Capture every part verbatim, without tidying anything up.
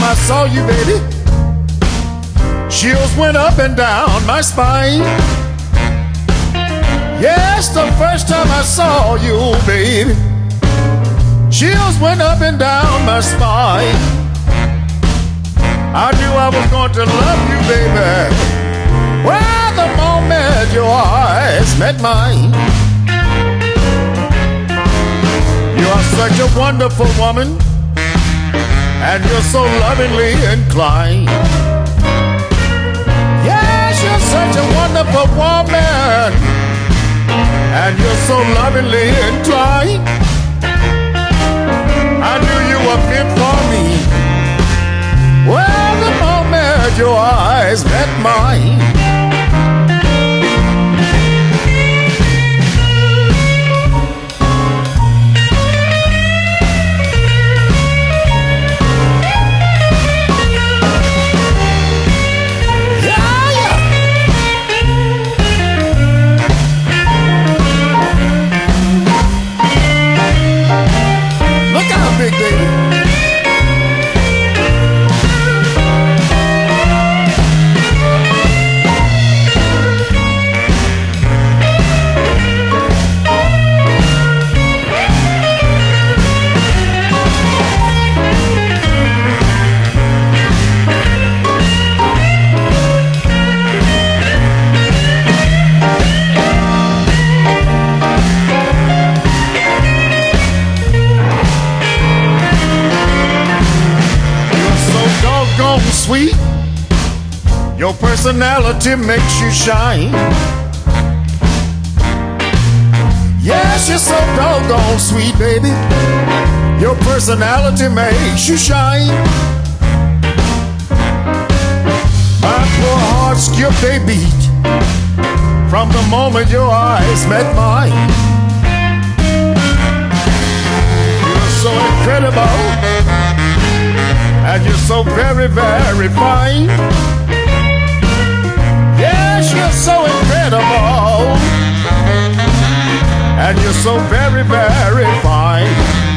I saw you, baby, chills went up and down my spine. Yes, the first time I saw you, baby, chills went up and down my spine. I knew I was going to love you, baby, well, the moment your eyes met mine. You are such a wonderful woman, and you're so lovingly inclined. Yes, you're such a wonderful woman, and you're so lovingly inclined. I knew you were meant for me, well, the moment your eyes met mine. Sweet, your personality makes you shine. Yes, you're so doggone sweet, baby, your personality makes you shine. My poor heart skipped a beat from the moment your eyes met mine. You're so incredible, and you're so very, very fine. Yes, you're so incredible, and you're so very, very fine.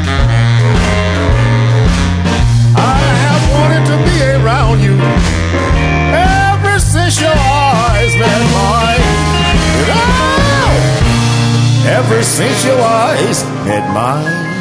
I have wanted to be around you ever since your eyes met mine. Oh! Ever since your eyes met mine.